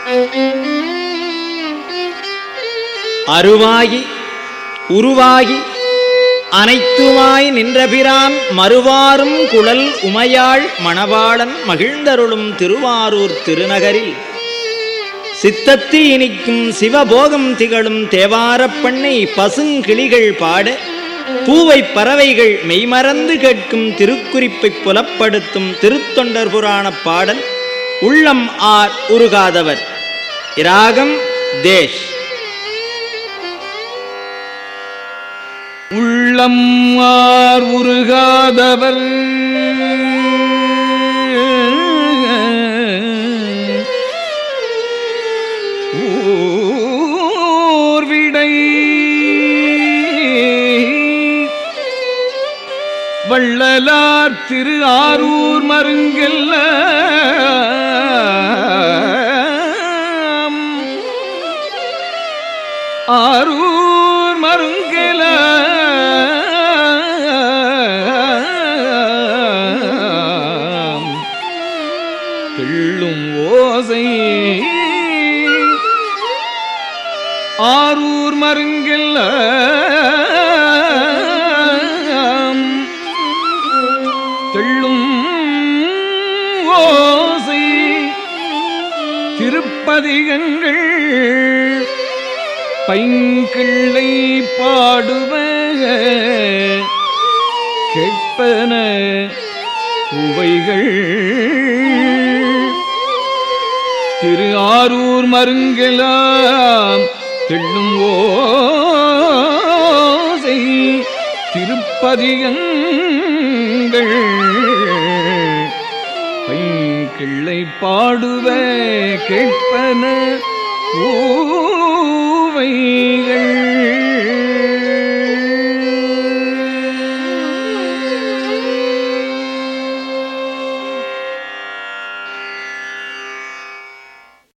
அருவாகி உருவாகி அனைத்துமாய் நின்றபிரான் மறுவாரும் குழல் உமையாள் மணவாளன் மகிழ்ந்தருளும் திருவாரூர் திருநகரில் சித்தத்தி இனிக்கும் சிவபோகம் திகழும் தேவாரப் பண்ணை பசுங்கிளிகள் பாட பூவை பறவைகள் மெய்மறந்து கேட்கும் திருக்குறிப்பை புலப்படுத்தும் திருத்தொண்டர் புராணப் பாடல் உள்ளம் ஆர் உருகாதவர். இராகம் தேஷ். உள்ளம் ஆர் உருகாதவர் ஊர்விடை வள்ளலார் திரு ஆரூர் மருங்கெல்ல ஆரூர் மருங்கெல தெள்ளும் ஓசை ஆரூர் மருங்கெல்ல தெள்ளும் ஓசை திருப்பதிகங்கள் பைங்கிள்ளை பாடுவ கேட்பன உவைகள் திரு ஆரூர் மருங்கெல்லாம் தெள்ளும் ஓசை திருப்பதிகங்கள் பைங்கிள்ளை பாடுவ கேட்பன ஊவைகள்